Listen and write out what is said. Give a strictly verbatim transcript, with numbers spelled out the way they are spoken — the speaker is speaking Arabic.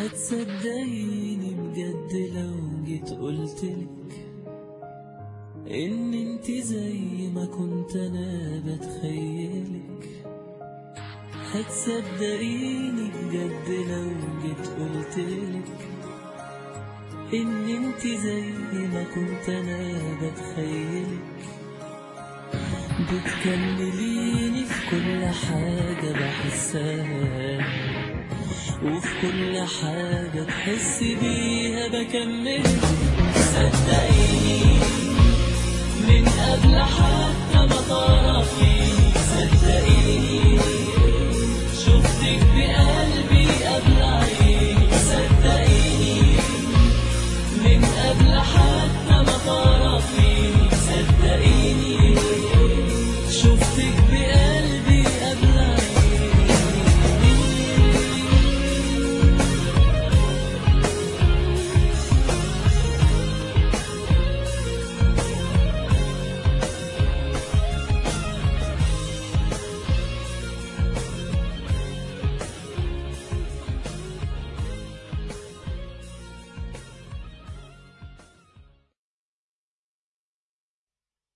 هتصدقيني بجد لو جيت قلتلك ان انت زي ما كنت انا بتخيلك. هتصدقيني بجد لو جيت قلتلك ان انت زي ما كنت انا بتخيلك. بتكمليني في كل حاجة بحسها، وفي كل حاجة تحسي بيها بكملك. صدقيني